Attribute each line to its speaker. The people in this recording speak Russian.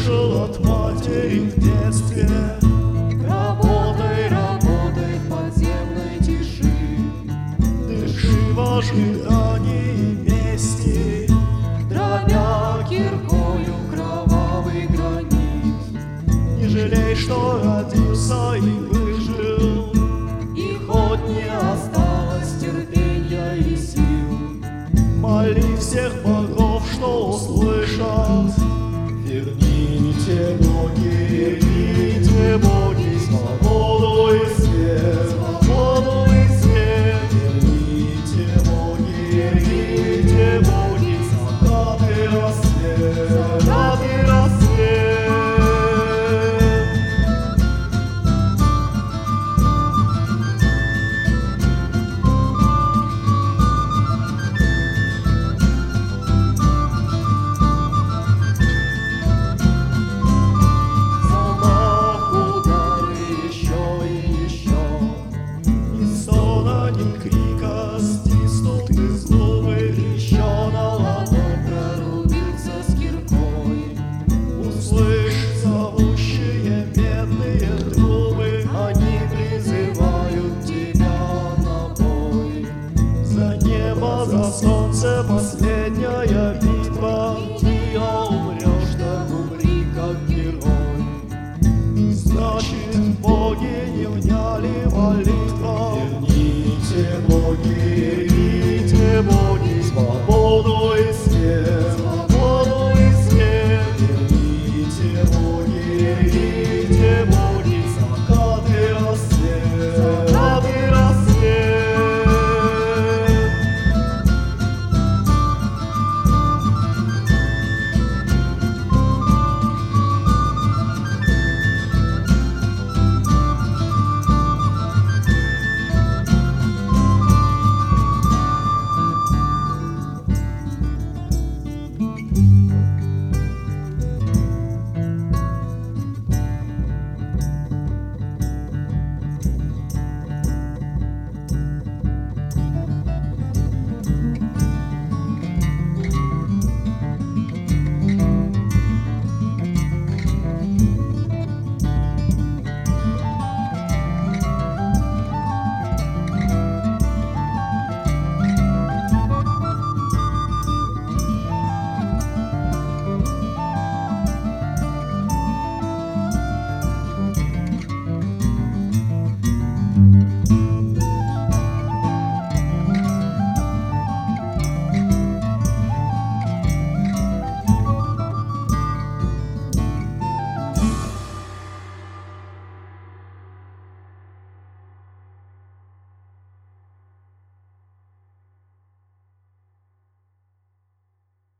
Speaker 1: слышал от матери в детстве.
Speaker 2: Работай, работай в подземной тиши,
Speaker 1: Дыши в ожидании мести,
Speaker 2: дробя киркою кровавый гранит.
Speaker 1: не жалей, что родился и выжил,
Speaker 2: И хоть не осталось терпения и сил,
Speaker 1: моли всех богов, что услышат. Верните боги, верните боги, свободу и свет, свободу и свет. Верните боги, верните боги, закат и рассвет, закат и рассвет. Крика стиснутый зубы, еще на ладонь
Speaker 2: прорубился с киркой.
Speaker 1: услышь зовущие медные трубы,
Speaker 2: Они призывают тебя на бой.
Speaker 1: за небо, за солнце